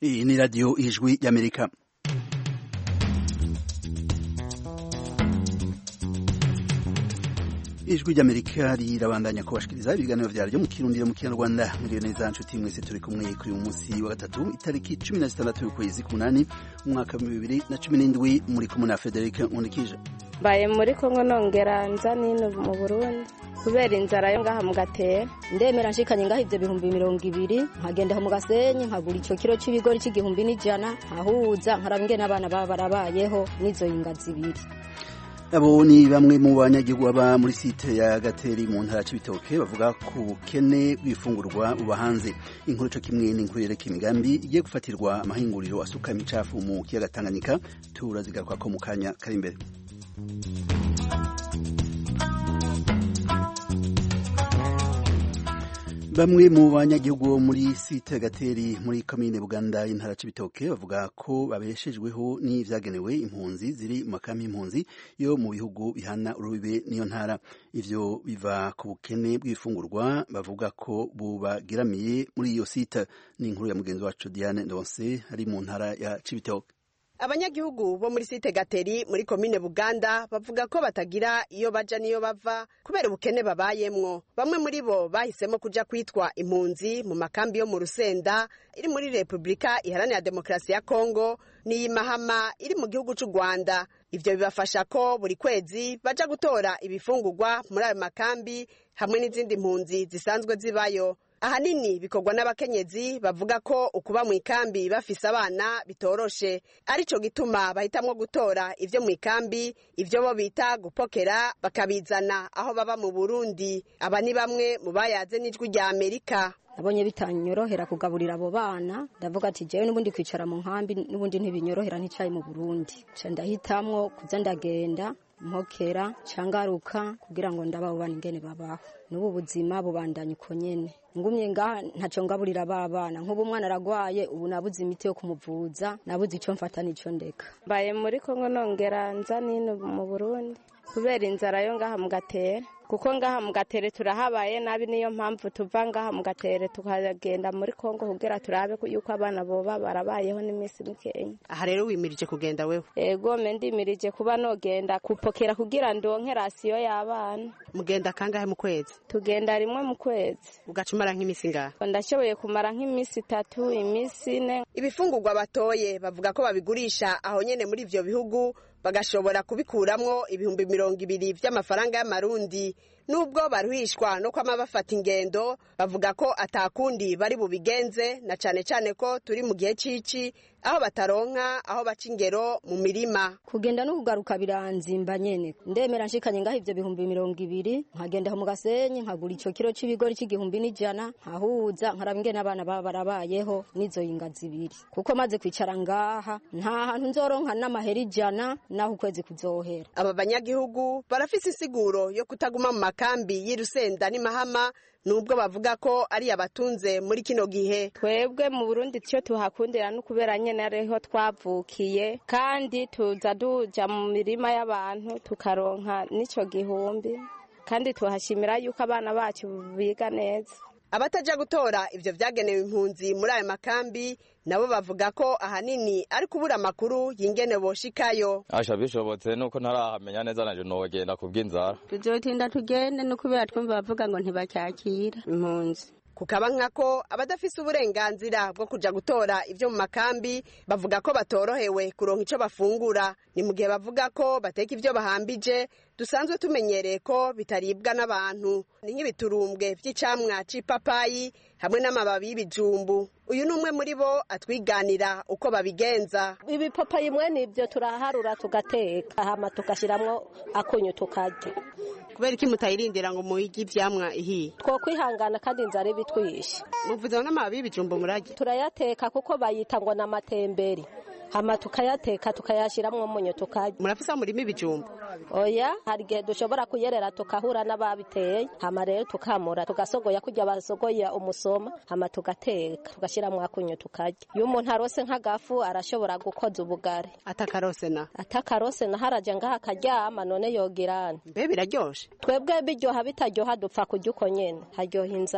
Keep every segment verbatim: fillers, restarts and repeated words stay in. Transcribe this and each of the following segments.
Iyi ni radio Ijwi y'Amerika. Ijwi ry'Amerika rirabandanya kubashikiriza ibiganiro vyaryo mu Kirundi no mu Kinyarwanda. Muri neza nshuti mwese turi kumwe kuri uyu munsi wa gatatu itariki cumi na zitandatu y'ukwezi k'umunani umwaka wa bibiri na cumi n'indwi. Muri kumwe na Frederic Nkundikije. Baye muri Kongo nongera nza nino mu Burundi kubera inzara yo ngaha mu Gatera. Ndemera nshikanye ngaha ivyo bihumbi mirongo ibiri nkagenda mu Gasenyi nkagura ico kiro c'ibigori c'igihumbi n'ijana ahuza nkarabinge n'abana baba barabayeho nizo ingazi ibiri. Abo ni bamwe mu banyagihugu baba muri site ya Gateri mu ntara c'Ibitoke bavuga ku bukene bw'ifungurwa ubahanze. Inkuru co kimwe n'inkuru yereka imigambi igiye gufatirwa amahinguriro asuka imicafu mu kiyaga Tanganyika turazigaruka ko mu kanya kari imbere. Bamwe mu banyagihugu muri site Gateri muri komine Buganda y'intara c'Ibitoke bavuga ko babeshejweho n'ivyagenewe impunzi ziri mu makambi y'impunzi yo mu bihugu bihana urubibe niyo ntara. Ivyo biva ku bukene bw'ifungurwa bavuga ko bubagiramiye muri iyo site. Ni inkuru ya mugenzi wacu Diane Ndonse ari mu ntara ya c'Ibitoke. Abanyagihugu bo muri site Gateri muri komine Buganda bavuga ko batagira iyo baja niyo bava kubera ubukene babayemwo. Bamwe muri bo bahisemo kuja kwitwa impunzi mu makambi yo mu Rusenda iri muri Republika Iharanira Demokarasi ya Kongo n'iyi Mahama iri mu gihugu c'u Rwanda. Ivyo bibafasha ko buri kwezi baja gutora ibifungurwa muri ayo makambi hamwe n'izindi mpunzi zisanzwe zibayo. Ahanini bikorwa n'abakenyezi bavuga ko ukuba mu ikambi bafise abana bitoroshe, arico gituma bahitamwo gutora ivyo mu ikambi, ivyo bo bita gupokera bakabizana aho baba mu Burundi. Aba ni bamwe mu bayaze n'Ijwi rya Amerika. Nabonye bitanyorohera kugaburira abo bana, ndavuga ati jewe n'ubundi kwicara mu nkambi n'ubundi ntibinyorohera nticaye mu Burundi. Ca ndahitamwo kuza ndagenda mpokera cangaruka kugira ngo ndababo bana ingene babaho. N'ubu buzima bubandanye uko nyene. Ngumye ngaha ntaco ngaburira babana nk'ubu umwana aragwaye ubu nabuze imiti yo kumuvuza nabuze ico mfata nico ndeka. Baye muri Kongo nongera nza nino mu Burundi kubera inzara yo ngaha mu Gatera kuko ngaha mu Gatere turahabaye nabi niyo mpamvu tuva ngaha mu Gatere tukagenda muri Kongo kugira turabe yuko abana boba barabayeho n'imisi mikenya. Aha rero wimirije kugenda wewe? Ego mendimirije kuba nogenda kupokera kugira ndonke rasiyo y'abana. Mugenda kangahe mu kwezi? Tugenda rimwe mu kwezi. Ugacumara nk'imisi ngaha? Ndashoboye kumara nk'imisi itatu imisi ine. Ibifungurwa batoye bavuga ko babigurisha aho nyene muri ivyo bihugu bagashobora kubikuramwo ibihumbi mirongo ibiri vy'amafaranga y'amarundi. Nubwo baruhishwa no kwama bafata ingendo bavuga ko atakundi bari bubigenze na cane cane ko turi mu gihe cici aho bataronka aho baca ingero mu mirima. Kugenda no kugaruka biranzimba nyene. Ndemera nshikanye ngaho ivyo bihumbi mirongo ibiri nkagenda mu Gasenyi nkagura ico kiro c'ibigori c'igihumbi n'ijana ahuza nkarabinge n'abana baba barabayeho nizo ingazi ibiri. Kuko maze kwicara ngaha nta hantu nzoronka n'amahera ijana naho ukwezi kuzohera. Aba banyagihugu barafise isiguro yo kutaguma mu makambi y'Irusenda ni Mahama nubwo bavuga ko ari abatunze muri kino gihe. Twebwe mu Burundi cyo tuhakundira no kubera nyene ariho twavukiye kandi tuza duja mu mirima y'abantu tukaronka nico gihumbi kandi tuhashimira yuko abana bacu biga neza. Abataja gutora ivyo vyagenewe impunzi muri ayo makambi nabo bavuga ko ahanini ari kubura makuru yingene boshikayo. Asha bishobotse nuko ntarahamenya neza naje nogenda kubw'inzara. Tuzotinda tugende no kubera twumva bavuga ngo ntibacyakira impunzi. Kukaba nkako abadafise uburenganzira bwo kuja gutora ivyo mu makambi bavuga ko batorohewe kuronka ico bafungura. Ni mu gihe bavuga ko bateka ivyo bahambije dusanzwe tumenyereye ko bitaribwa n'abantu. Ni nk'ibiturumbwe vy'icamwa c'ipapayi hamwe n'amababi y'ibijumbu. Uyu numwe muri bo atwiganira uko babigenza. Ibipapayi mwe nivyo turaharura tugateka hama tugashiramwo akunyu tukarya. Kubera iki mutayirindira ngo muhige ivyamwa ihiye? Two kwihangana kandi inzara ibitwishe. Muvuze n'amababi y'ibijumbu murage? Turayateka kuko bayita ngo n'amatemberi. Hama tukayateka tukayashiramwo umunyu tukarya. Murafisa murimo ibijumbu? Oya, hari gihe dushobora kuyerera tukahura n'ababiteye, hama rero tukamura tugasogoya kujya basogoya umusoma, hama tugateka tugashiramwo akunyu tukarya. Iyo umuntu arose nk'agafu arashobora gukoza ubugari. Atakarose na? Atakarose na haraje ngaha akaryama none yogirana. Mbe biraryoshe? Twebwe biryoha bitaryoha dupfa kurya uko nyene. Haryoha inzara.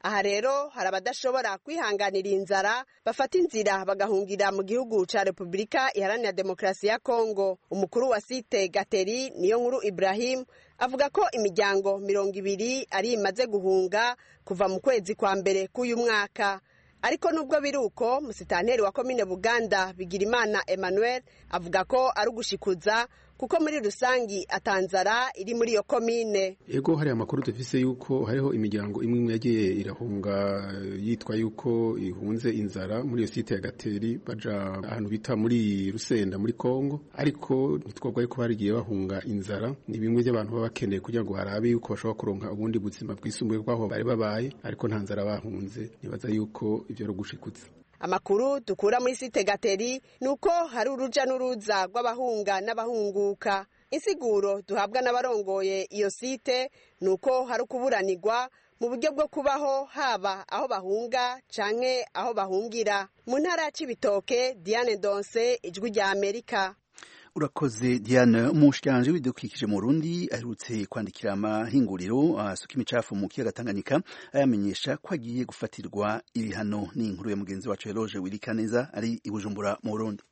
aha rero hari abadashobora kwihanganira inzara bafata inzira bagahungira mu gihugu ca Repubulika Iharanira Demokarasi ya Kongo. Umukuru wa site Gateri Niyonkuru Ibrahim avuga ko imiryango mirongo ibiri ari imaze guhunga kuva mu kwezi kwa mbere k'uyu mwaka. Ariko nubwo biruko, musitanteri wa komine Buganda Bigirimana Emmanuel avuga ko ari ugushikuza kuko muri rusangi atanzara iri muri iyo komine. Ego hari amakuru dufise yuko hariho imiryango imwe imwe yagiye irahunga yitwa yuko ihunze inzara muri iyo site ya Gateri baja ahantu bita muri Rusenda muri Kongo, ariko ntitwabwa yuko barigiye bahunga inzara. Ni bimwe by'abantu baba bakeneye kugira ngo harabe yuko bashobora kuronka ubundi buzima bwisumbuye bwaho bari babaye, ariko nta nzara bahunze. Nibaza yuko ivyo ro gushikutsa. Amakuru dukura muri site Gateri nuko hari uruja n'uruza rw'abahunga n'abahunguka. Insiguro duhabwa n'abarongoye iyo site nuko hari kuburanirwa mu buryo bwo kubaho haba aho bahunga canke aho bahungira. Mu ntara ya Cibitoke, Diane Donse, Ijwi rya Amerika. Urakoze Diane. Umushikiranganje w'ibidukikije mu Burundi aherutse kwandikira amahinguriro asuka imicafu mu kiyaga Tanganyika ayamenyesha ko agiye gufatirwa ibihano. Ni inkuru ya mugenzi wacu Eloge Wirikaneza ari i Bujumbura mu Burundi.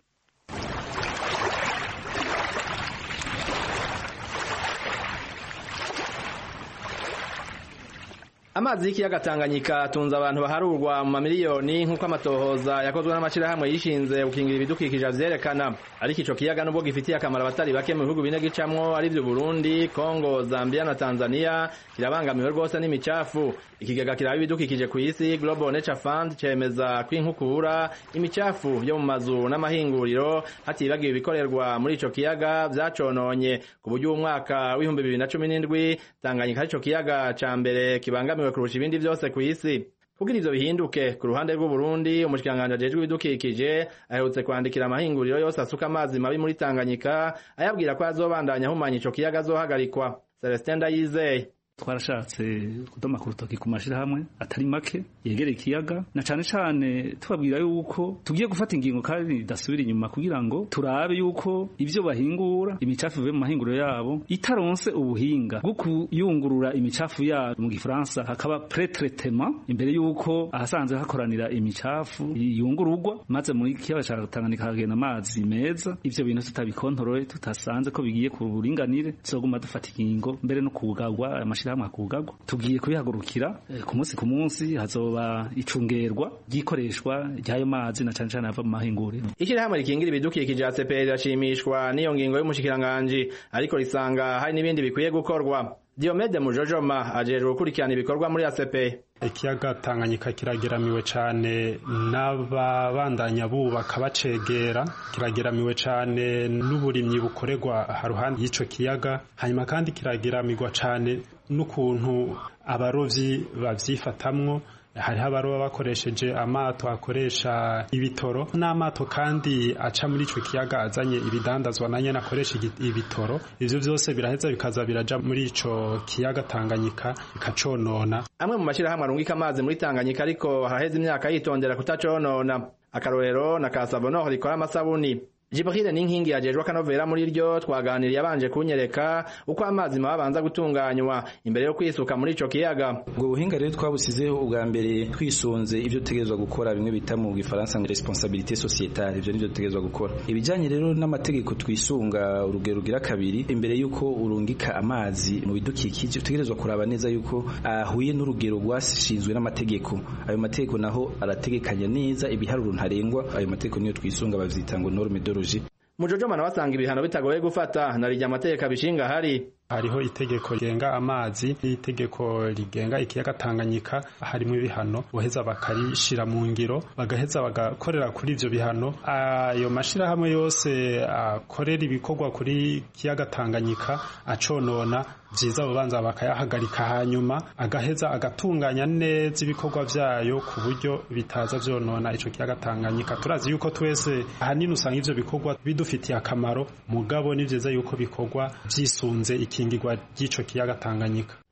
Amazi y'ikiyaga Tanganyika atunze abantu baharurwa mu mamiliyoni nk'uko amatohoza yakozwe n'amashirahamwe yishinze gukingira ibidukikije avyerekana. Ariko ico kiyaga nubwo gifitiye akamaro abatari bake mu bihugu bine gicamwo ari vyo Burundi, Kongo, Zambia na Tanzania, kirabangamiwe rwose n'imicafu. Ikigega kiraba ibidukikije ku isi Global Nature Fund cemeza kwinkukura imicafu yo mu mazu n'amahinguriro hatibagiwe ibikorerwa muri ico kiyaga vyacononye ku buryo umwaka w'ibihumbi bibiri na cumi n'indwi Tanganyika ico kiyaga ca mbere kibangamiwe kurusha ibindi vyose ku isi. Kugira ivyo bihinduke ku ruhande rw'u Burundi, umushikiranganje ajejwe ibidukikije aherutse kwandikira amahinguriro yose asuka amazi mabi muri Tanganyika ayabwira ko azobandanya ahumanya ico kiyaga azohagarikwa. Celestin Ndayizeye twarashatse kudoma ku rutoki ku mashirahamwe atari make yegereye ikiyaga na cane cane tubabwira yuko tugiye gufata ingingo kandi dasubira inyuma kugira ngo turabe yuko ivyo bahingura imicafu ivuye mu mahinguriro yabo itaronse ubuhinga bwo kuyungurura imicafu yabo, mu gifaransa hakaba pré-traitement, imbere yuko ahasanzwe hakoranira imicafu yungururwa maze muri kiyaga ca Tanganyika hagenda amazi meza. Ivyo bintu tutabikontorore, tutasanze ko bigiye ku buringanire, tuzoguma dufata ingingo mbere no kugagwa amashira kugagwa. Tugiye kubihagurukira ku munsi ku munsi, hazoba icungerwa gikoreshwa ry'ayo mazi na cane cane ava mu mahinguriro. Ishirahamwe rikingira ibidukikije A C P rirashimishwa n'iyo ngingo y'umushikiranganje, ariko risanga hari n'ibindi bikwiye gukorwa. Diomede Mujojoma ajejwe gukurikirana ibikorwa muri A C P. Ikiyaga Tanganyika kirageramiwe cane n'ababandanya bubaka bacegera, kirageramiwe cane n'uburimyi bukorerwa haruhande y'ico kiyaga, hanyuma kandi kirageramirwa cane n'ukuntu abarovyi bavyifatamwo. Hariho abaroba bakoresheje amato akoresha ibitoro, n'amato kandi aca muri ico kiyaga azanye ibidandazwa nanye nakoresha ibitoro. Ivyo vyose biraheza bikaza biraja muri ico kiyaga Tanganyika bikaconona. Amwe mu mashirahamwe arungika amazi muri Tanganyika ariko haraheze imyaka yitondera kutaconona. Akarorero na Kasavono rikora amasabuni. Jibril n'inkingi yajejwe akanovera muri ryo twaganiriye abanje kunyereka uko amazi mabanza gutunganywa imbere yo kwisuka muri ico kiyaga. Ubwo buhinga rero twabusizeho ubwa mbere twisunze ivyo tegezwa gukora, bimwe bita mu gifaransa ngo responsabilité sociétale, ivyo nivyo tegezwa gukora. Ibijanye rero n'amategeko twisunga urugero rugira kabiri, imbere yuko urungika amazi mu bidukikije utegerezwa kuraba neza yuko ahuye n'urugero rwashinzwe n'amategeko. Ayo mategeko naho arategekanya neza ibiharuro ntarengwa. Ayo mategeko niyo twisunga bavyita ngo norme de Mujojoma na wasanga ibihano bitagoye gufata narijya amateka bishinga hari. Hariho itegeko rigenga amazi, itegeko rigenga ikiyaga Tanganyika, harimo ibihano boheza bakarishira mu ngiro, bagaheza bagakorera kuri ivyo bihano. Ayo mashirahamwe yose akorera ibikorwa kuri kiyaga Tanganyika aconona, vyiza babanza bakayahagarika, hanyuma agaheza agatunganya neza ibikorwa vyayo ku buryo bitaza vyonona ico kiyaga Tanganyika. Turazi yuko twese hanini usanga ivyo bikorwa bidufitiye akamaro, mugabo ni vyiza yuko bikorwa vyisunze ikingirwa ry'ico kiyaga Tanganyika.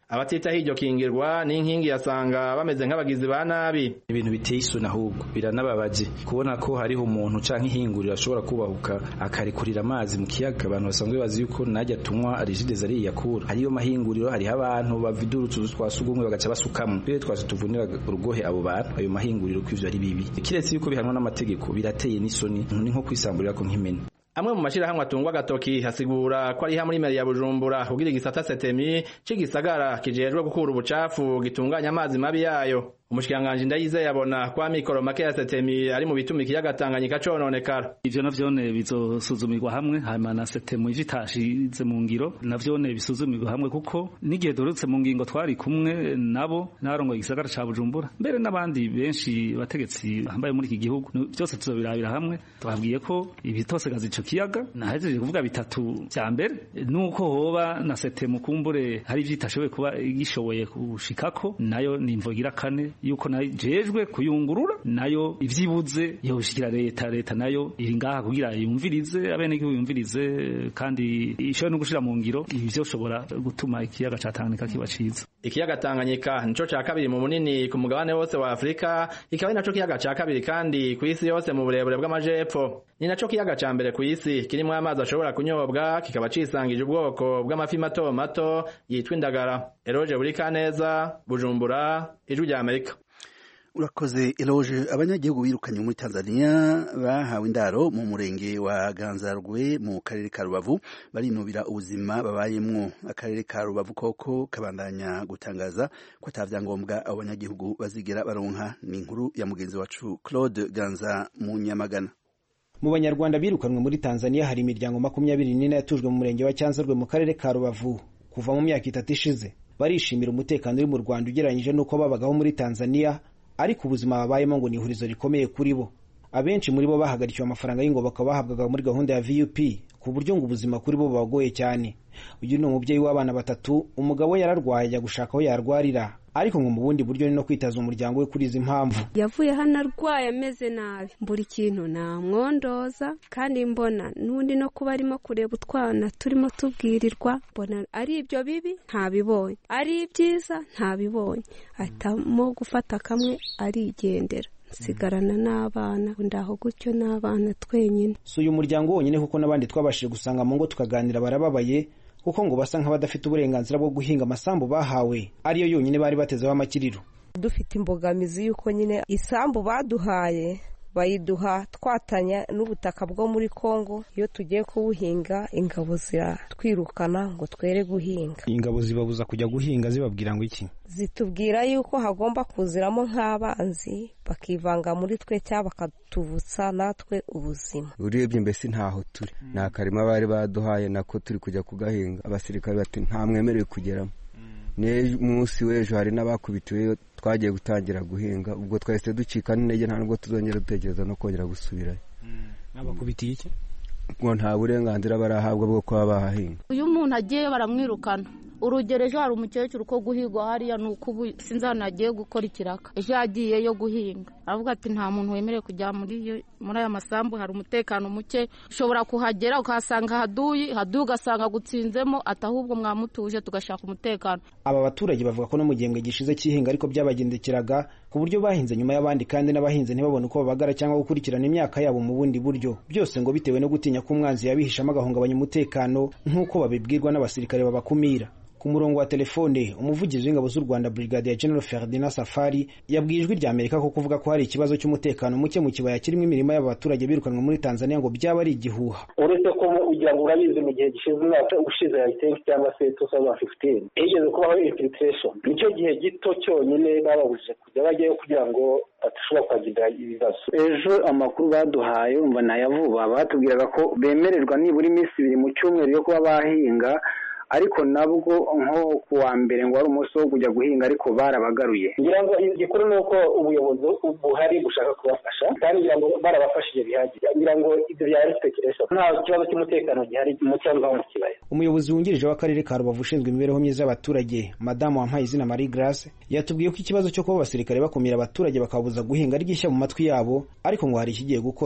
abatita hiryo kingirwa n'inkingi yasanga bameze nk'abagizi ba nabi. Ibintu biteye isoni ahubwo biranababaje kubona ko hariho umuntu canke ihinguriro ashobora kubahuka akarekurira amazi mu kiyaga abantu basanzwe bazi yuko najya tunywa Regidezo ari yakura. Hariyo mahinguriro hariho abantu bavidura utuzu twasugumwe bagaca basukamo. Bire twase tuvunira urugohe abo bantu ayo mahinguriro kwivyo ari bibi. Kiretse yuko bihanwa n'amategeko birateye n'isoni ni nko kwisamburira ko nk'imene. Amwe mu mashirahamwe atungwa gatoki hasigura ko ari ha muri meri ya Bujumbura kugira igisata Setemi cigisagara kijejwe gukura ubucafu gitunganya amazi mabi yayo. Umushikanganje Ndayizeye yabona kwa mikoro make ya Setemi ari mu bituma ikiyaga Tanganyika cononekara. Ivyo navyone bizosuzumirwa hamwe hanyuma na Setemi ivitashize mu ngiro navyone bisuzumirwa hamwe kuko nigihe dorutse mu ngingo twari kumwe nabo narongo igisagara ca Bujumbura mbere n'abandi benshi bategetsi hambaye muri iki gihugu byose tuzobirabira hamwe twabwiye ko ibitosegaza ico kiyaga nahejeje kuvuga bitatu vya mbere nuko hoba na Setemi kumbure hari vyitashoboye kuba igishoboye kushikako nayo nimvogira kane yuko najejwe kuyungurura nayo ivyibuze yoshikira leta leta nayo iri ngaha kugira yumvirize abene igihugu yumvirize kandi ishoye no gushira mu ngiro ivyo shobora gutuma ikiyaga ca Tanganyika kiba ciza. Ikiyaga Tanganyika nico ca kabiri mu munini ku mugabane wose wa Afrika ikaba naco kiyaga ca kabiri kandi ku isi yose mu burebure bw'amajepfo. Ni naco kiyaga ca mbere ku isi kirimo amazi ashobora kunyobwa kikaba cisangije ubwoko bw'amafi mato mato yitwa indagara. Eroje Burikaneza, Bujumbura, Ijwi rya Amerika. Urakoze Eloge. Abanyagihugu birukanye muri Tanzania bahawe indaro mu murenge wa Ganzarwe mu karere ka Rubavu barinubira ubuzima babayemwo. Akarere ka Rubavu koko kabandanya gutangaza ko atavyangombwa abanyagihugu bazigera baronka. Ni inkuru ya mugenzi wacu Claude Ganza mu Nyamagana. Mu banyarwanda birukanwe muri Tanzania hari imiryango makumyabiri n'ine yatujwe mu murenge wa Cyanzarwe mu karere ka Rubavu kuva mu myaka itatu ishize. Barishimira umutekano uri mu Rwanda ugereranyije nuko babagaho muri Tanzania, ariko ubuzima babayemo ngo ni ihurizo rikomeye kuri bo. Abenshi muri bo bahagarikiwe amafaranga y'ingoboka bahabwaga muri gahunda ya V U P ku buryo ngo ubuzima kuri bo bagoye cyane. Uyu ni umubyeyi w'abana batatu, umugabo yararwaye ajya gushaka aho yarwarira, ariko ngo mu bundi buryo ni no kwitaza umuryango we kuri izi mpamvu. Yavuye hano arwaye ameze nabi, mbura ikintu namwondoza kandi mbona n'undi no kuba arimo kureba utwana turimo tubwirirwa, mbona ari ibyo bibi ntabibonye, ari ibyiza ntabibonye, ahitamo gufata kamwe arigendera. Sigarana n'abana ndaho gutyo n'abana twenyine. So uyu muryango wonyine kuko nabandi twabashije gusanga mu ngo tukaganira barababaye kuko ngo basa nk'abadafite uburenganzira bwo guhinga amasambu bahawe ariyo yonyine bari batezeho amakiriro. Dufite imbogamizi yuko nyine isambu baduhaye bayiduha twatanya n'ubutaka bwo muri Kongo, iyo tugiye kubuhinga ingabo ziratwirukana ngo twere guhinga. Ingabo zibabuza kujya guhinga zibabwira ngo iki? Zitubwira yuko hagomba kuziramo nk'abanzi bakivanga muri twe cyangwa bakatuvutsa natwe ubuzima. Urebye mbese ntaho turi, nta karima bari baduhaye nako turi kujya kugahinga. Abasirikare bati nta mwemerewe kugeramo. Munsi w'ejo hari n'abakubitiwe twagiye gutangira guhinga, ubwo twahise ducika n'intege nta nubwo tuzongera dutekereza no kongera gusubirayo. Abakubitiye iki? Ngo nta burenganzira barahabwa bwo kuba bahahinga. Uyu muntu agiye baramwirukana. Urugero ejo hari umukecuru ko guhigwa hariya nuko ubu sinzana agiye gukora ikiraka. Ejo yagiye yo guhinga. Aravuga ati nta muntu wemerewe kujya muri muri aya masambu, hari umutekano muke, ushobora kuhagera ukahasanga haduyi haduyi ugasanga gutsinzemo, atahubwo mwamutuje tugashaka umutekano. Aba baturage bavuga ko no mu gihembwe gishize cy'ihinga ariko byabagendekeraga ku buryo bahinze nyuma y'abandi kandi n'abahinze ntibabone uko babagara cyangwa gukurikirana imyaka yabo mu bundi buryo, byose ngo bitewe no gutinya ko umwanzi yabihishamo agahungabanya umutekano nk'uko babibwirwa n'abasirikare babakumira. Ku murongo wa telefone umuvugizi w'ingabo z'u Rwanda Brigadier General Ferdinand Safari yabwiye Ijwi rya Amerika ko kuvuga ko hari ikibazo cy'umutekano muke mu kibaya kirimo imirima y'abaturage birukanwe muri Tanzania ngo byaba ari igihuha. Uretse ko ugira ngo urabizi mu gihe gishize umwaka ushize ya tenki cyangwa se two thousand fifteen igeze kubaho infiltration, nicyo gihe gito cyonyine bababujije kujya bajyayo kugira ngo atashobora kwagira ibibazo. Ejo amakuru baduhaye umva nayavuba batubwiraga ko bemererwa nibura iminsi ibiri mu cyumweru yo kuba bahinga, ariko nabwo nko kuwa mbere ngo ari umunsi wo kujya guhinga ariko barabagaruye. Ngira ngo igikuru nuko ubuyobozi buhari bushaka kubafasha kandi ngira ngo barabafashije bihagije. Ngira ngo ibyo byari speculation, nta kibazo cy'umutekano gihari mu cyangwa mu kibaya. Umuyobozi wungirije w'akarere ka Rubavu ushinzwe imibereho myiza y'abaturage Madamu Wampayizina Marie Grace yatubwiye ko ikibazo cyo kuba abasirikare bakumira abaturage bakabuza guhinga ari gishya mu matwi yabo, ariko ngo hari ikigiye gukorwa.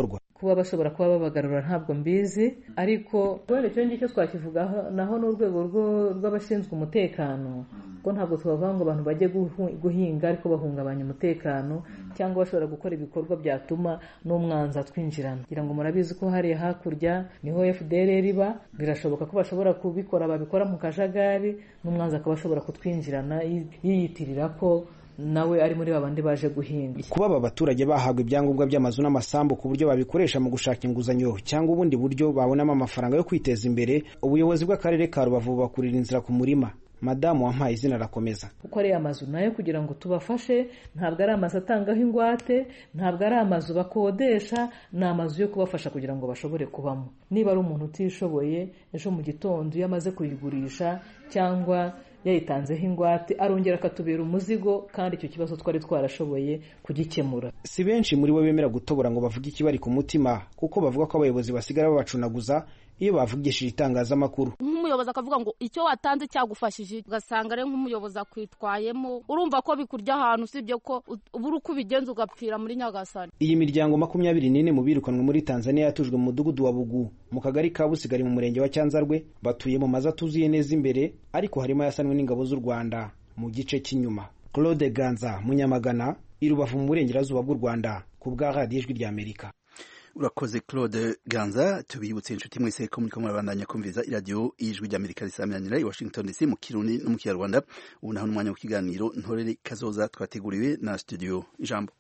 kuba bashobora kuba babagarura ntabwo mbizi ariko kubera icyo ngicyo twakivugaho naho n'urwego rw'abashinzwe umutekano ko ntabwo tubavuga ngo abantu bajye guhinga ariko bahungabanya umutekano cyangwa bashobora gukora ibikorwa byatuma n'umwanzi atwinjirana kugira ngo murabizi ko hariya hakurya niho F D L R iba birashoboka ko bashobora kubikora babikora mu kajagari n'umwanzi akaba ashobora kutwinjirana yiyitirira ko nawe ari muri babandi baje guhinga. Kuba aba baturage bahabwa ibyangombwa by'amazu n'amasambu ku buryo babikoresha mu gushaka inguzanyo cyangwa ubundi buryo babonamo amafaranga yo kwiteza imbere, ubuyobozi bw'akarere ka Rubavu bakurira inzira ku murima. Madamu wampaye izina arakomeza. Kuko ari amazu nayo kugira ngo tubafashe ntabwo ari amazu atangaho ingwate, ntabwo ari amazu bakodesha, ni amazu yo kubafasha kugira ngo bashobore kubamo. Niba ari umuntu utishoboye ejo mu gitondo iyo amaze kuyigurisha cyangwa yayitanzeho ingwate arongera akatubera umuzigo kandi icyo kibazo twari twarashoboye kugikemura. Si benshi muri bo bemera gutobora ngo bavuge ikibari ku mutima kuko bavuga ko abayobozi basigara babacunaguza iyo bavugishije itangazamakuru. Nk'umuyobozi akavuga ngo icyo watanze cyagufashije ugasanga ari nk'umuyobozi akwitwayemo urumva ko bikurya ahantu usibye ko ubura uko ubigenza ugapfira muri Nyagasani. Iyi miryango makumyabiri n'ine mu birukanwe muri Tanzania yatujwe mu mudugudu wa Bugu mu kagari ka Busigari mu murenge wa Cyanzarwe batuye mu mazu atuzuye neza imbere ariko harimo yasanwe n'ingabo z'u Rwanda mu gice cy'inyuma. Claude Ganza Munyamagana i Rubavu mu burengerazuba bw'u Rwanda ku bwa Radio Ijwi ry'Amerika. Urakoze Claude Ganza. Tubibutse inshuti mwese ko muriko murabandanya kumviza iradiyo Ijwi ry'Amerika risamiranyira i Washington D C mu Kirundi no mu Kinyarwanda. Ubu naho n'umwanya w'ikiganiro Ntorere Kazoza twateguriwe na studio Ijambo.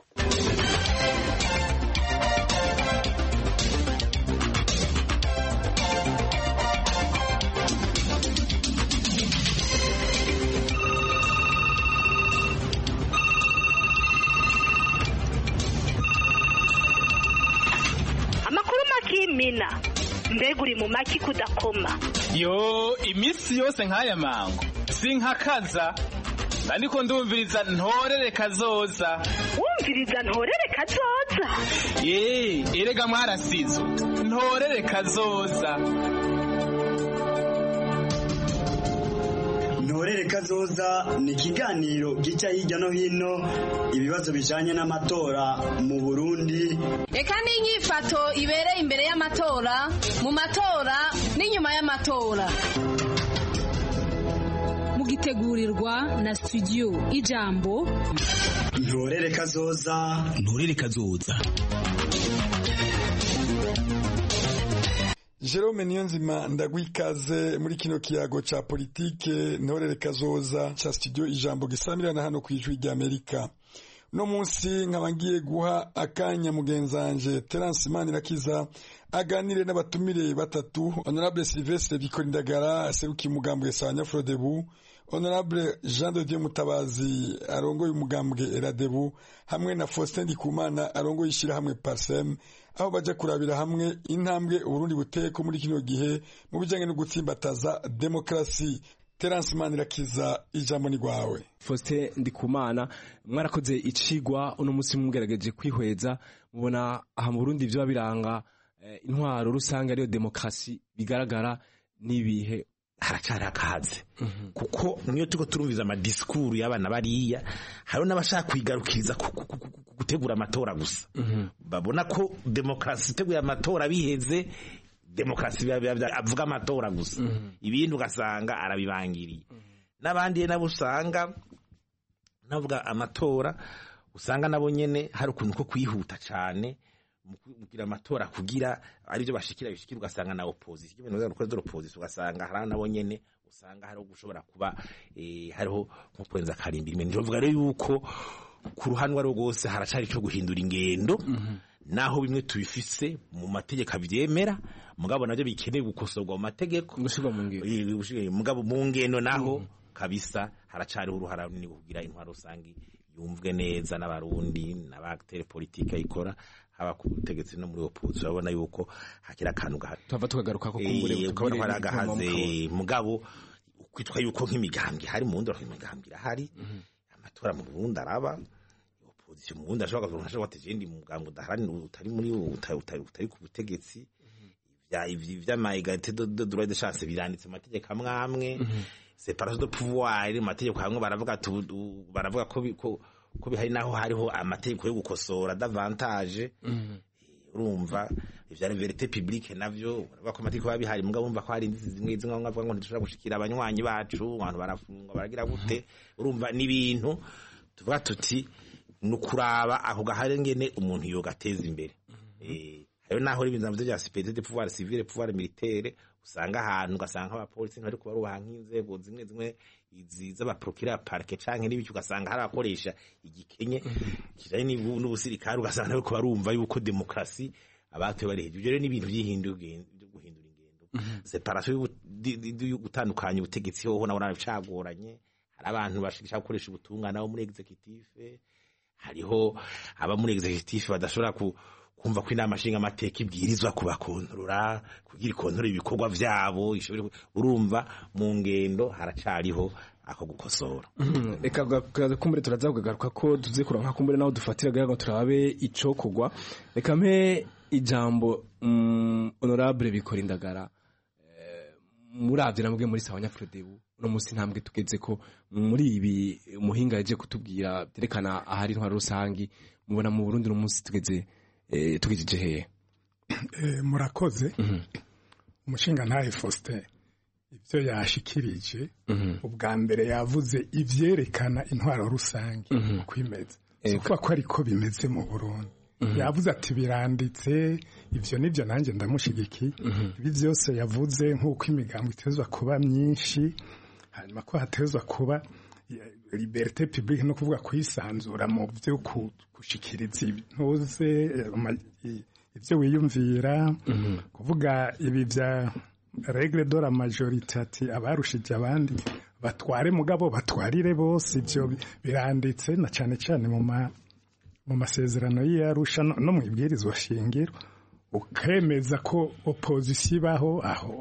Mina mbega uri mu maki kudakoma yo iminsi yose nk'aya mango sinkakaza ariko ndumviriza Ntorere Kazoza. Wumviriza Ntorere Kazoza? Yee erega mwarasizo Ntorere Kazoza. Ntorere Kazoza ni ikiganiro gica hirya no hino ibibazo bijanye n'amatora mu Burundi. Eka n'inyifato ibereye imbere y'amatora, mu matora n'inyuma y'amatora. Mugitegurirwa na studio Ijambo. Ntorere Kazoza. Ntorere Kazoza. Jerome Niyonzima ndagwikaze muri kino kiyago ca politike Ntorere Kazoza ca studio Ijambo gisamirana hano kwijwi rya Amerika. No munsi nkabangiye guha akanya mugenzanje Terence Manirakiza aganire n'abatumire batatu: Honorable Sylvestre Bikorindagara seruki mugambwe Sanya Frodebu, Honorable Jean de Dieu Mutabazi arongoye umugambwe Eradebu, hamwe na Faustin Ndikumana arongoye ishira hamwe Parsem, aho baje kurabira hamwe intambwe Uburundi buteko muri kino gihe mu bijanye no gutsimbataza demokrasi. Terence Manirakiza ijambo ni gwawe. Faustin Ndikumana, mwarakoze icigwa uno munsi mugerageje kwihweza mubona aha mu Burundi byo biranga eh, intwaro rusange ariyo demokrasi bigaragara nibihe haracara akaze mm -hmm. kuko niyo tuko turumviza ama discours y'abana bariya haro n'abashaka kwigarukiriza gutegura amatora gusa mm -hmm. babona ko demokrasi teguye amatora biheze demokrasi avuga amatora gusa mm -hmm. ibintu ugasanga arabibangiriye mm -hmm. nabandi nabo usanga navuga amatora usanga nabo nyene hari ukuntu ko kwihuta cyane mugira amatora kugira ari byo bashikira bishikira ugasanga na opposition ibintu byo gukora opposition ugasanga hari nabo nyene usanga hari gushobora kuba eh, hariho nko kwenza karimbiri mene njovuga rero yuko ku ruhanwa rwose haracari cyo guhindura ingendo mm -hmm. naho bimwe tubifise mu mategeko abyemera mugabo navyo bikeneye gukosorwa mu mategeko gushirwa mu ngendo mugabo mu ngendo naho mm -hmm. kabisa haracari uruhara runini kugira intwaro rusangi yumvwe neza n'abarundi n'abakteri politique ikora haba ku butegetsi no muri opposition babona yuko hakira akantu gahato tuva tukagaruka ko kumbure e, tukabona ko aragahaze mugabo kwitwa yuko nk'imigambwe hari mu ndoro imigambwe hari mm -hmm. amatora mu Burundi araba opposition mu Burundi ashobora kuronka ashobora tejendi mu mugambwe udaharani utari muri utari ku butegetsi bya ivyi vy'ama égalité de droit de chance biranditse mu mategeko amwe amwe séparation de pouvoir mategeko hamwe baravuga baravuga ko ko ko bihari naho hariho amategeko yo gukosora davantage mm -hmm. urumva ivya verite publique navyo bakomatiko babihari mugabo umva ko hari indizi zimwe zimwe ngavuga ngo ntishobora gushikira abanywanyi bacu abantu barafungwa baragira gute urumva n'ibintu tuvuga tuti nukuraba aho gahari ngene umuntu yogateza imbere eh ayo naho ibintu navyo bya supérieur de pouvoir civil pouvoir militaire usanga ahantu ugasanga abapolisi ntari kuba rubaha nk'inzego zimwe zimwe iziza baprokira parke canke n'ibiki ugasanga hari abakoresha igikenye kijanye n'ubusirikare ugasanga nabo kuba rumva yuko demokrasi abatuye bari hejuru rero n'ibintu by'ihindura guhindura ingendo separation yo gutandukanya ubutegetsi ho nabona bicagoranye hari abantu bashikisha gukoresha ubutungana bo muri executive hariho aba muri executive badashobora ku kumva ko inama nshinga amateka ibwirizwa kubakontorora kugira ikontorora ibikorwa vyabo ishobora urumva mu ngendo haracariho ako gukosora reka kumbure turaza kugaruka ko tuze kuranka kumbure naho dufatira gaga turabe ico kugwa reka mpe ijambo honorable bikora indagara muravye namwe muri sawa nyafrodebu no musi ntambwe tugeze ko muri ibi muhinga yaje kutubwira byerekana ahari intwaro rusangi mubona mu Burundi no musi tugeze tugije hehe murakoze umushinga ntahe Faustin ibyo yashikirije ubwa mbere yavuze ivyerekana intwaro rusange kwimeza kuko ko ariko bimeze mu Burundi yavuze ati biranditse ivyo nivyo nanjye ndamushigiki ibi byose yavuze nk'uko imigambo itezwa kuba myinshi hanyuma ko hatezwa kuba liberté publique no kuvuga kwisanzura mu byo gushikiriza ibintuze ibyo wiyumvira kuvuga ibi bya règle de la majorité ati abarushije abandi batware mugabo batwarire bose ibyo biranditse na cyane cyane mu ma mu masezerano y'Arusha no mu ibwirizwa shingiro ukemeza ko opposition baho aho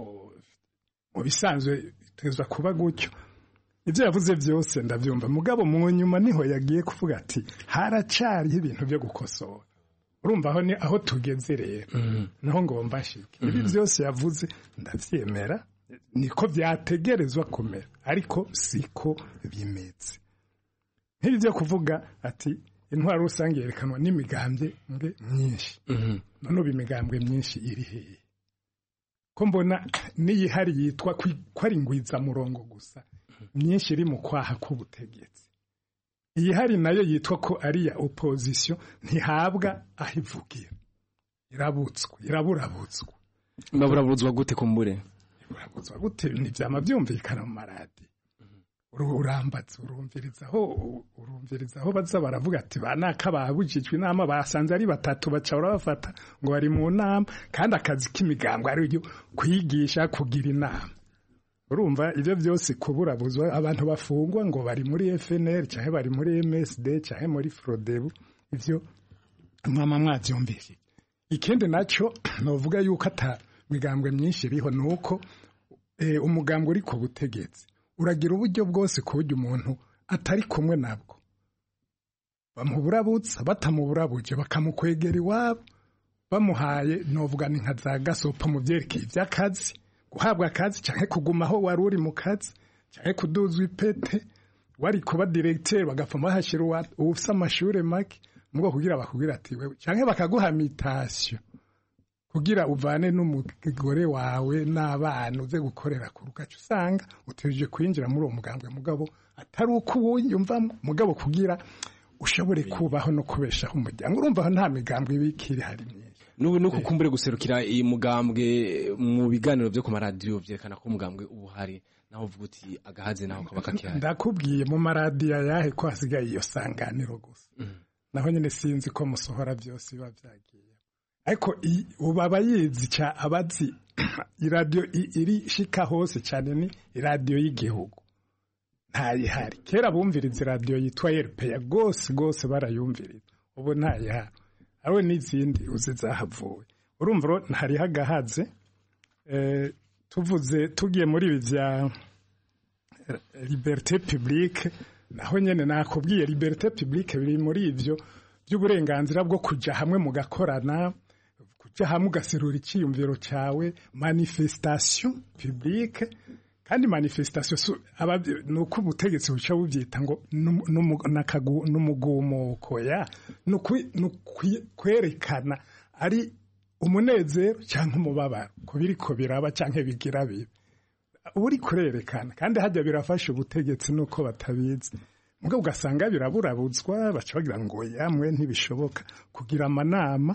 mu bisanzwe itezwa kuba gutyo ibyo yavuze byose ndabyumva mugabo mu nyuma niho yagiye kuvuga ati haracariho ibintu byo gukosora urumva aho ni aho tugeze rero naho ngo mbashike ibi byose yavuze ndavyemera niko byategerezwa kumera ariko siko bimeze nk'ibi byo kuvuga ati intwaro rusange yerekanwa n'imigambwe mbe myinshi none ubu imigambwe myinshi iri hehe ko mbona n'iyihari yitwa ko ari ngwiza murongo gusa myinshi iri mu kwaha k'ubutegetsi iyi hari nayo yitwa ko ari ya opposition ntihabwa ahivugira irabutswe iraburabutswe maburabutswa gute kumbure irabutswa gute ni byama byumvikana mu maradi urambatse urumvirizaho urumvirizaho baza baravuga ati banaka babujijwe inama basanze ari batatu baca barabafata ngo bari mu nama kandi akazi k'imigambwe ari kwigisha kugira inama urumva ibyo byose kuburabuzwa abantu bafungwa ngo bari muri F N L cyangwa bari muri M S D cyangwa muri Frodebu ivyo mama mwavyumvise ikindi naco novuga yuko ata migambwe myinshi iriho nuko e, umugambwe uri ku butegetsi uragira uburyo bwose kuburyo umuntu atari kumwe nabwo bamuburabutsa batamuburabuje bakamukwegera iwabo bamuhaye novuga ni nka za gasopa mu byerekeye ivy'akazi guhabwa akazi cyangwa kugumaho wari uri mu kazi cyangwa kuduzwa ipete wari kuba directeur bagapfuma bahashira ufite amashure make mugo kugira bakubwira ati wewe cyangwa bakaguha mitation kugira uvane n'umugore wawe n'abana uze gukorera ku rugacu usanga uteje kwinjira muri uwo mugambwe mugabo atari uko wumva mugabo kugira ushobore kubaho no kubeshaho umuryango urumva nta migambwe ibikiri hari nubu nuko kumbure guserukira iyi mugambwe mu biganiro byo ku maradiyo byerekana ko umugambwe ubu hari naho uvuga uti agahaze naho kaba kakihari ndakubwiye mu maradiyo yahe ko hasigaye iyo sanganiro gusa naho nyine sinzi ko musohora byose biba byagiye ariko ubaba yizi ca abazi iradiyo iri shika hose cyane ni iradiyo y'igihugu ntayihari kera bumviriza iradiyo yitwa R P A gose gose barayumviriza ubu ntayihari awe n'izindi uzi zahavuye urumva ntari hagahaze eh tuvuze tugiye muri ibi bya liberté publique naho nyene nakubwiye liberté publique biri muri ivyo by'uburenganzira bwo kuja hamwe mugakorana kuja hamwe ugaserura ikiyumviro cyawe manifestation publique kandi manifestation nuko ubutegetsi buca bubyita ngo n'umugumuko ya kwerekana ari umunezero cyangwa umubabaro ku biriko biraba cyangwa bigira bibi uri kurerekana kandi hajya birafasha ubutegetsi nuko batabizi mugabo ugasanga biraburabuzwa baca bagira ngo yamwe ntibishoboka kugira amanama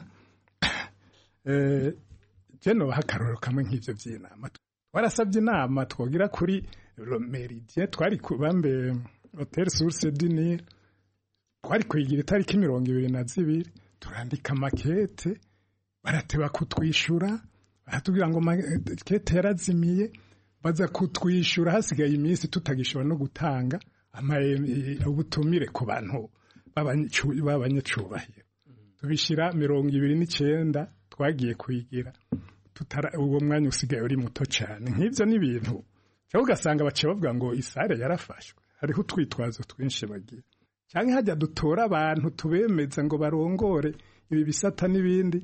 eh jeno hakaroro kamwe nk'ivyo by'inama warasabye inama twogira kuri Meridien twari kubambe Hotel Source du Nil twari kuyigira itariki mirongo ibiri na zibiri turandika makete barateba kutwishura baratubwira ngo makete yarazimiye baza kutwishura hasigaye iminsi tutagishobora no gutanga ubutumire ku bantu b'abanyacubahiro tubishira mirongo ibiri n'icyenda twagiye kuyigira uwo mwanya usigaye uri muto cyane nk'ibyo n'ibintu cyangwa ugasanga baciye bavuga ngo isare yarafashwe hariho utwitwazo twinshi bagira cyangwa hajya dutora abantu tubemeza ngo barongore ibi bisata n'ibindi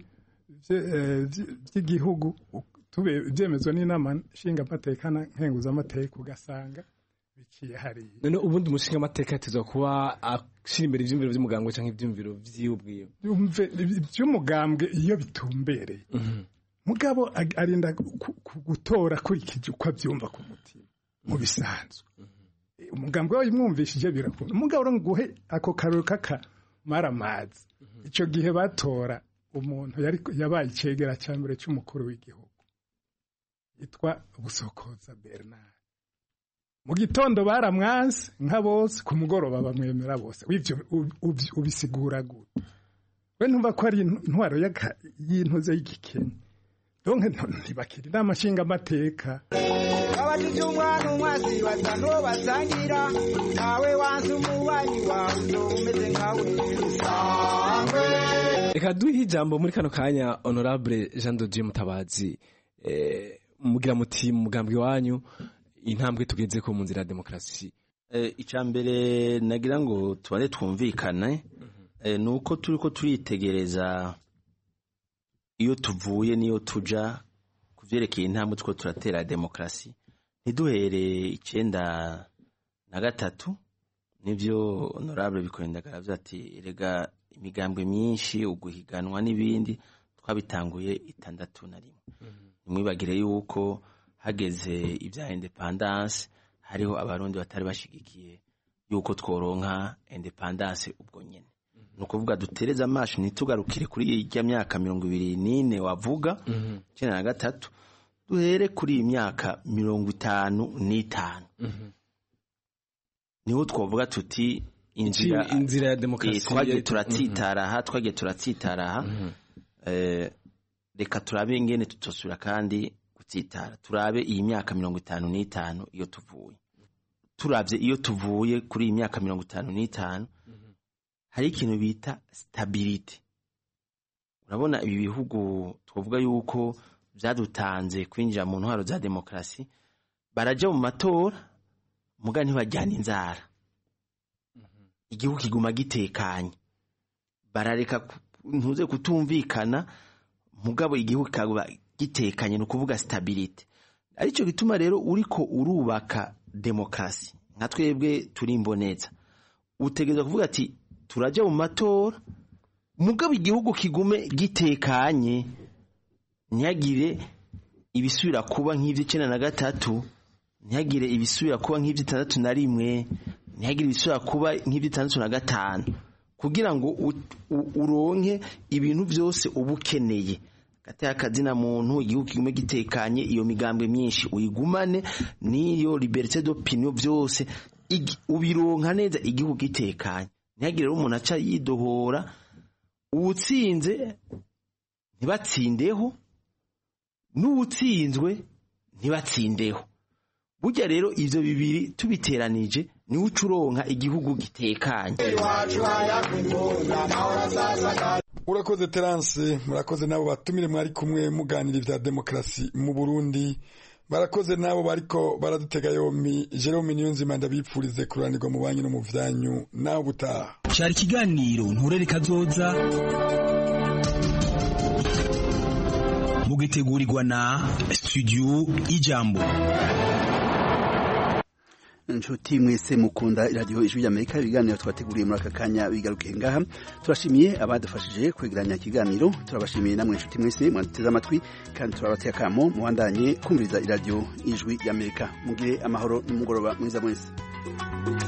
by'igihugu byemezwa n'inama nshingamateka na nkenguzamateka ugasanga biciye hariya none ubundi umushinga amateka yatezwa kuba ashira imbere ibyumviro by'umugambwe cyangwa ibyumviro by'ubwiyo by'umugambwe iyo bitumbereye mugabo arinda gutora kurikije uko abyumva ku mutima mu bisanzwe umugambwe wawe imwumvishije birakunda umugabo nguhe ako karoro kakamara amazi icyo gihe batora umuntu yari yabaye icegera cya mbere cy'umukuru w'igihugu yitwa Busokoza Bernard mu gitondo baramwanse nka bose ku mugoroba bamwemera bose w'ibyo ubisigura gute we ntumva ko ari intwaro y'intuze y'igikenya donke ntibakira inama nshingamateka abajije umwana umwazi batano basangira nawe wanze umubanyi wawe umeze nkawe sangwe reka duhe ijambo muri kano kanya honorable Jean de Dieu Mutabazi mugira muti mu mugambwe wanyu intambwe tugeze ko mu nzira ya demokarasi icambere nagira ngo tubane twumvikane nuko turiko turitegereza iyo tuvuye niyo tuja kuvyerekeye intambwe two turatera demokarasi ntiduhere icenda na gatatu nivyo honorable bikorendagara vyati rega imigambwe myinshi uguhiganwa n'ibindi twabitanguye itandatu na rimwe nimwibagire yuko hageze ibya independence hariho abarundi batari bashigikiye yuko tworonka independence ubwo nyene nukuvuga dutereza amashi nitugarukire kuri irya myaka mirongo ibiri n'ine wavuga cenda na gatatu duhere kuri iyi myaka mirongo itanu n'itanu niho twovuga tuti inzira inzira ya demokarasi twagiye turatsitaraha twagiye turatsitaraha reka turabe ingene tutosura kandi gutsitara turabe iyi myaka mirongo itanu n'itanu iyo tuvuye turavye iyo tuvuye kuri iyi myaka mirongo itanu n'itanu hari ikintu bita stability urabona ibi bihugu twavuga yuko byadutanze kwinjira mu ntwaro za demokarasi baraja mu matora muga ntibajyana inzara igihugu kiguma gitekanye barareka ntuze kutumvikana mugabo igihugu kagaba gitekanye no kuvuga stability arico gituma rero uriko urubaka demokarasi nka twebwe turi imboneza utegeza kuvuga ati turaje mu matora mugabo igihugu kigume gitekanye ntiyagire ibisubira kuba nk'ivyo cenda na gatatu ntiyagire ibisubira kuba nk'ivyo itandatu na rimwe ntiyagire ibisubira kuba nk'ivyo itandatu na gatanu kugira ngo uronke ibintu byose ubukeneye gate akazina muntu igihugu kigume gitekanye iyo migambwe myinshi uyigumane niyo liberté d'opinion byose ubironka neza igihugu gitekanye ntihagire umuntu aca yidohora uwutsinze ntibatsindeho n'uwutsinzwe ntibatsindeho burya rero ivyo bibiri tubiteranije ni ucuronka igihugu gitekanye urakoze Terence murakoze nabo batumire mwari kumwe muganira ivya demokarasi mu Burundi barakoze nabo bariko baradutega yompi Jerome Niyonzima ndabipfurize kuranirwa mu banyu no mu vyanyu naho butaha cyari kiganiro nturere kazoza mugitegurirwa na studio Ijambo inshuti mwese mukunda iradiyo ijwi ry'Amerika ibiganiro twateguriye muri aka kanya bigarukiye ngaha turashimiye abadufashije kwegeranya ikiganiro turabashimiye namwe inshuti mwese mwateze amatwi kandi turabateye akamo muwandanye kumviriza iradiyo ijwi ry'Amerika mugire amahoro n'umugoroba mwiza mwese